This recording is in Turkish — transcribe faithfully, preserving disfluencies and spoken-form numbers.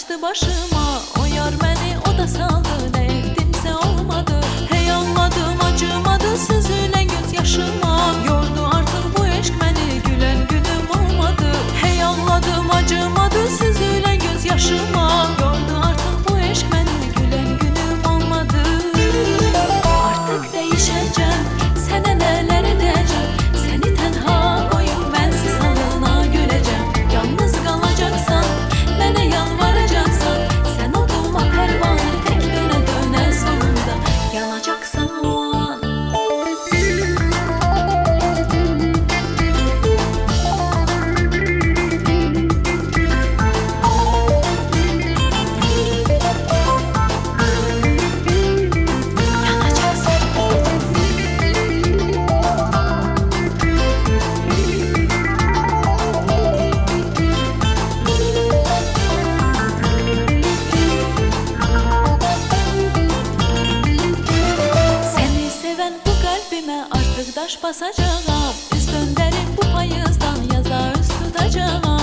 açtı başıma. O yar beni o da saldı, ne ettimse olmadı. Hey anladım acımadı süzülen gözyaşıma. Yordu artık bu aşk beni, gülen günüm olmadı. Hey anladım acımadı süzülen gözyaşıma. Yordu artık bu aşk beni, gülen günüm olmadı. Artık değişeceğim, sana neler edeceğim. Seni tenha koyup bensiz halına güleceğim. Yalnız kalacaksan, bana yalvaracaksan, sen oduma pervane tek döne döne sonunda yanacaksan o an. Artık daş basacağım, üst döndürüp bu payızdan yaza üst tutacağım.